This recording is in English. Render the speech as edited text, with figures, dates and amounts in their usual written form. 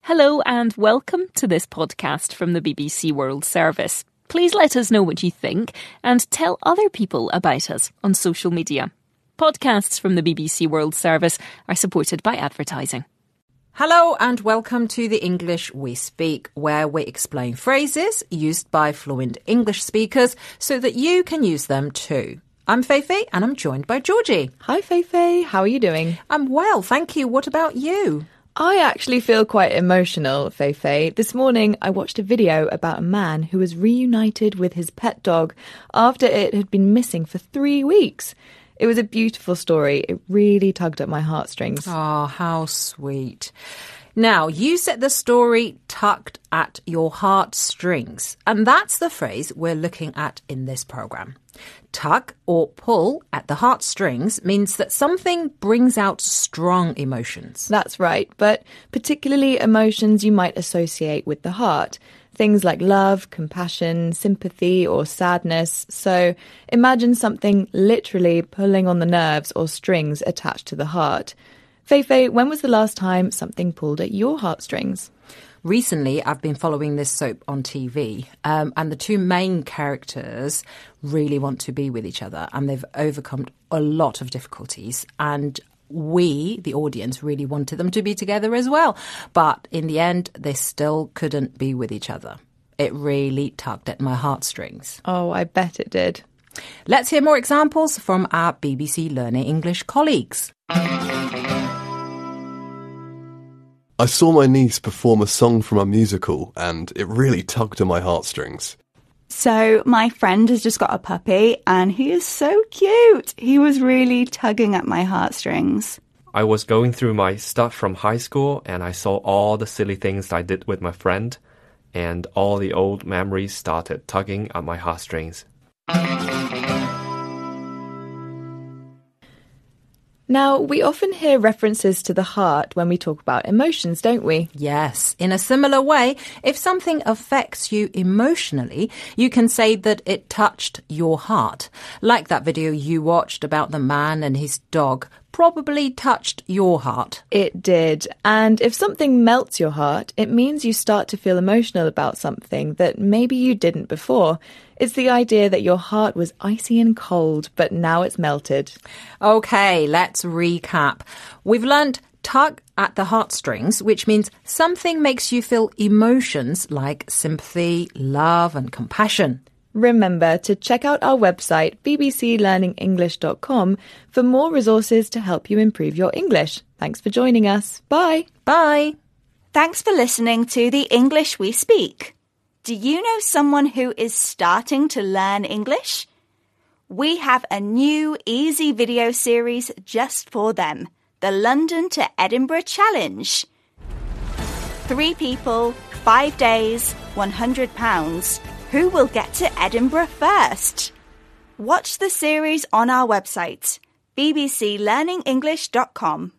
Hello and welcome to this podcast from the BBC World Service. Please let us know what you think and tell other people about us on social media. Podcasts from the BBC World Service are supported by advertising. Hello and welcome to the English We Speak, where we explain phrases used by fluent English speakers so that you can use them too. I'm Feifei and I'm joined by Georgie. Hi Feifei, how are you doing? I'm well, thank you. What about you? I actually feel quite emotional, Feifei. This morning I watched a video about a man who was reunited with his pet dog after it had been missing for 3 weeks. It was a beautiful story. It really tugged at my heartstrings. Oh, how sweet. Now, you said the story tugged at your heartstrings, and that's the phrase we're looking at in this program. Tug or pull at the heartstrings means that something brings out strong emotions. That's right, but particularly emotions you might associate with the heart. Things like love, compassion, sympathy or sadness. So imagine something literally pulling on the nerves or strings attached to the heart. Feifei, when was the last time something pulled at your heartstrings? Recently, I've been following this soap on TV, and the two main characters really want to be with each other, and they've overcome a lot of difficulties, and we, the audience, really wanted them to be together as well. But in the end, they still couldn't be with each other. It really tugged at my heartstrings. Oh, I bet it did. Let's hear more examples from our BBC Learning English colleagues. I saw my niece perform a song from a musical and it really tugged at my heartstrings. So my friend has just got a puppy and he is so cute. He was really tugging at my heartstrings. I was going through my stuff from high school and I saw all the silly things I did with my friend and all the old memories started tugging at my heartstrings. Now, we often hear references to the heart when we talk about emotions, don't we? Yes. In a similar way, if something affects you emotionally, you can say that it touched your heart. Like that video you watched about the man and his dog probably touched your heart. It did. And if something melts your heart, it means you start to feel emotional about something that maybe you didn't before. It's the idea that your heart was icy and cold, but now it's melted. Okay, let's recap. We've learned tug at the heartstrings, which means something makes you feel emotions like sympathy, love and compassion. Remember to check out our website, bbclearningenglish.com, for more resources to help you improve your English. Thanks for joining us. Bye. Bye. Thanks for listening to the English We Speak. Do you know someone who is starting to learn English? We have a new easy video series just for them, the London to Edinburgh Challenge. 3 people, 5 days, £100. Who will get to Edinburgh first? Watch the series on our website, bbclearningenglish.com.